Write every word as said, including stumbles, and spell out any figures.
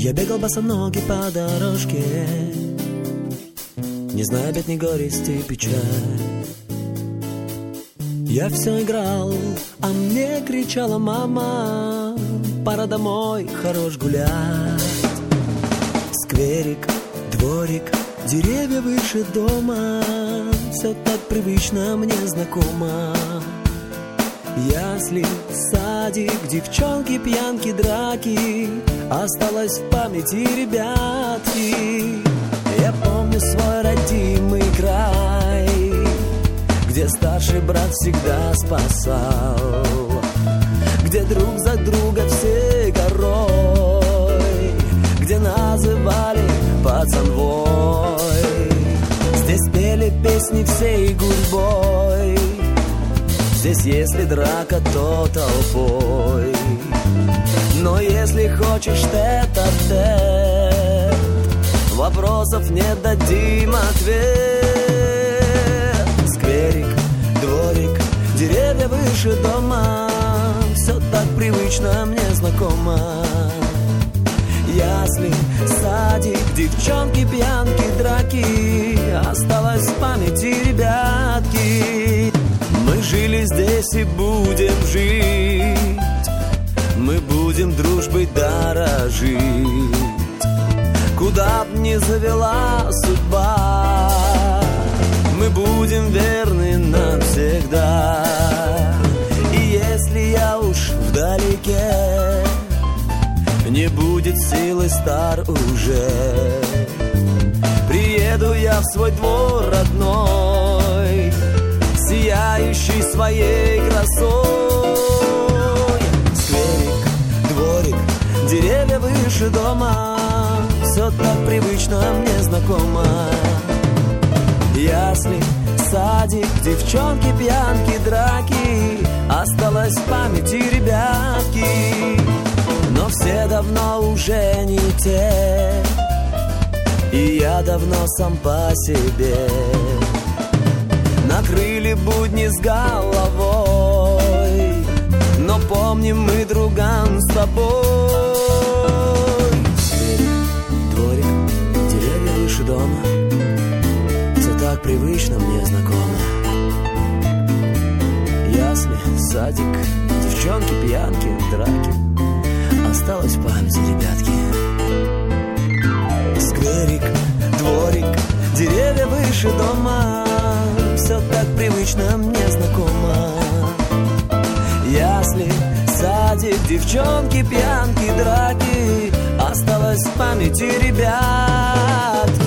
Я бегал босоногий по дорожке, не зная бед, ни горести, печаль. Я все играл, а мне кричала мама: пора домой, хорош гулять. Скверик, дворик, деревья выше дома, все так привычно мне знакомо. Ясли, садик, девчонки, пьянки, драки, осталось в памяти, ребятки. Я помню свой родимый край, где старший брат всегда спасал, где друг за друга все горой, где называли пацанвой. Здесь пели песни всей гурьбой, здесь если драка, то толпой. Но если хочешь тет-а-тет, вопросов не дадим ответ. Скверик, дворик, деревья выше дома, все так привычно мне знакомо. Ясли, садик, девчонки, пьянки, драки, осталось в памяти, ребятки. Мы жили здесь и будем жить, мы будем дружбой дорожить. Куда б ни завела судьба, мы будем верны навсегда. И если я уж вдалеке, не будет силы стар уже, приеду я в свой двор родной, сияющий своей красой. Скверик, дворик, деревья выше дома, все так привычно мне знакомо. Ясли, садик, девчонки, пьянки, драки, осталось в памяти, ребятки. Но все давно уже не те, и я давно сам по себе. Накрыли будни с головой, но помним мы, друган, с тобой. Скверик, дворик, деревья выше дома, все так привычно мне знакомо. Ясли, садик, девчонки, пьянки, драки, осталось в памяти, ребятки. Скверик, дворик, деревья выше дома, все так привычно мне знакомо. Ясли, садик, девчонки, пьянки, драки, осталось в памяти, ребят.